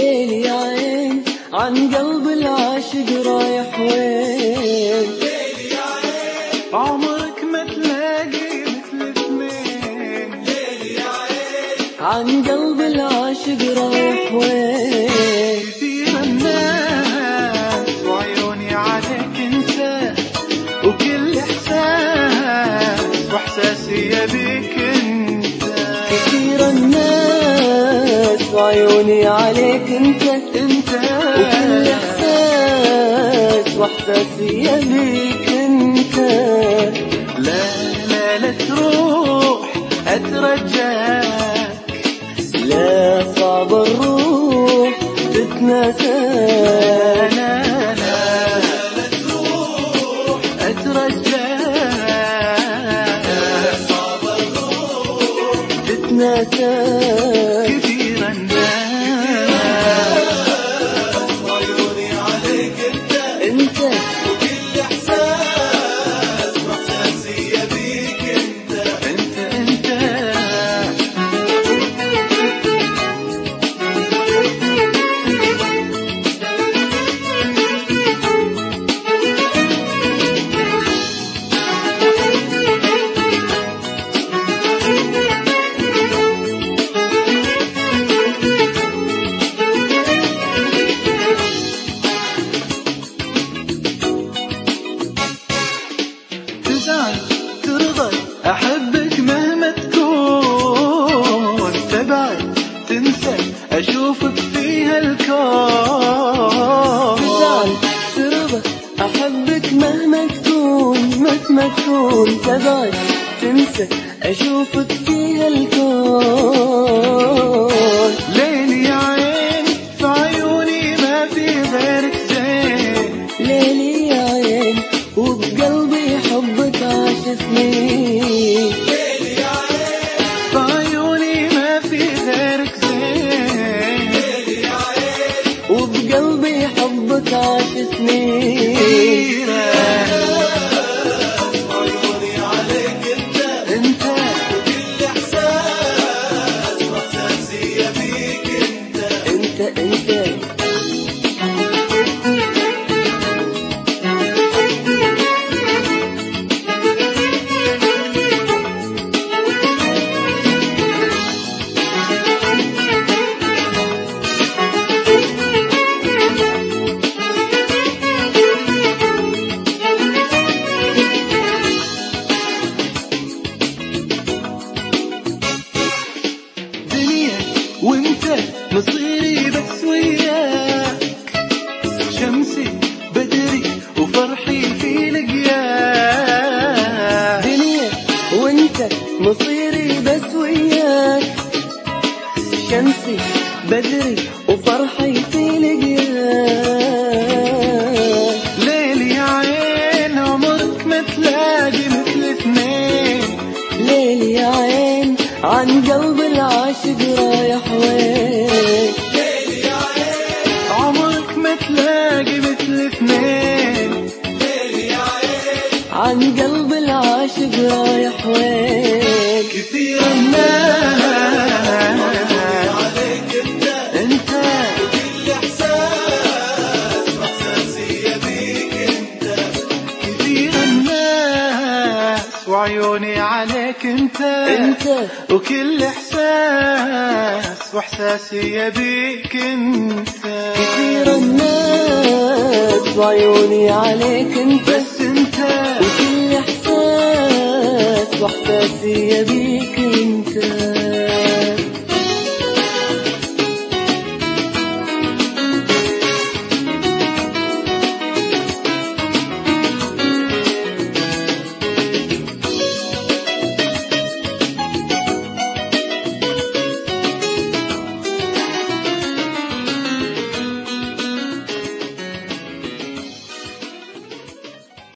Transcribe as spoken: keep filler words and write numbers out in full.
ليل يا عين عن قلب العاشق رايح وين؟ ليل يا عين عمرك ما تلاقي مثل اثنين. ليل يا عين عن قلب العاشق رايح وين؟ كثير الناس وعيوني عليك انت، وكل احساس واحساسي يبيك انت. كثير الناس وعيوني عليك انت انت وكل احساس واحساسي يبيك انت. لا لا لا تروح اترجاك، لا صعب الروح تتناساك. لا لا لا تروح اترجاك، صعب الروح تتناساك. كثير الناس وعيوني عليك انت، انت وكل احساس واحساسي يبيك انت. انت انت تزعل ترضى أحبك مهما تكون، تبعد تنسى أشوفك في هالكون. تزعل ترضى أحبك مهما تكون، مهما تكون تبعد تنسى أشوفك في هالكون. ليل يا عين في عيوني ما في غيرك زين. ليل يا عين وبقلبي حبك عاش سنين. ليل يا عين في عيوني ما في غيرك زين. ليل يا عين وبقلبي حبك عاش سنين. عيوني عليك انت، انت وكل احساس واحساسي يبيك انت. انت انت وانت مصيري بس وياك، شمسي بدري وفرحي في لقياك. دنيا وانت مصيري بس وياك، شمسي بدري وفرحي في لقياك. ليل يا عين عمرك ما تلاقي مثل اثنين. ليل يا عين عن قلب العاشق رايح وين؟ ليل يا عين عمرك ما تلاقي مثل اثنين. ليل يا عين عن قلب العاشق رايح وين؟ كثير الناس عليك انت، انت وكل احساس واحساسي يبيك انت. كثير الناس وعيوني عليك انت، انت وكل احساس واحساسي يبيك انت. كثير الناس وعيوني عليك انت، بس انت وكل احساس واحساسي يبيك انت.